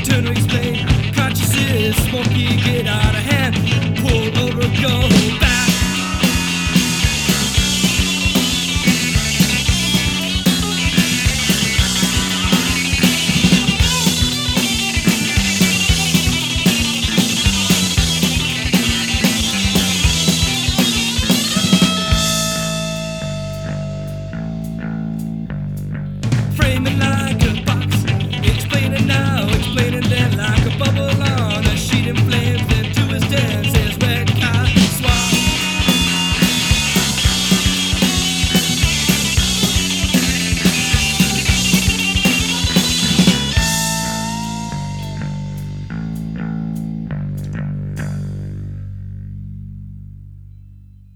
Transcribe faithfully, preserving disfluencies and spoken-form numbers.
Turn to explain, consciousness, smoky, get out of hand. Pull over, go back. Framing like a box, explaining now, explaining then like a bubble.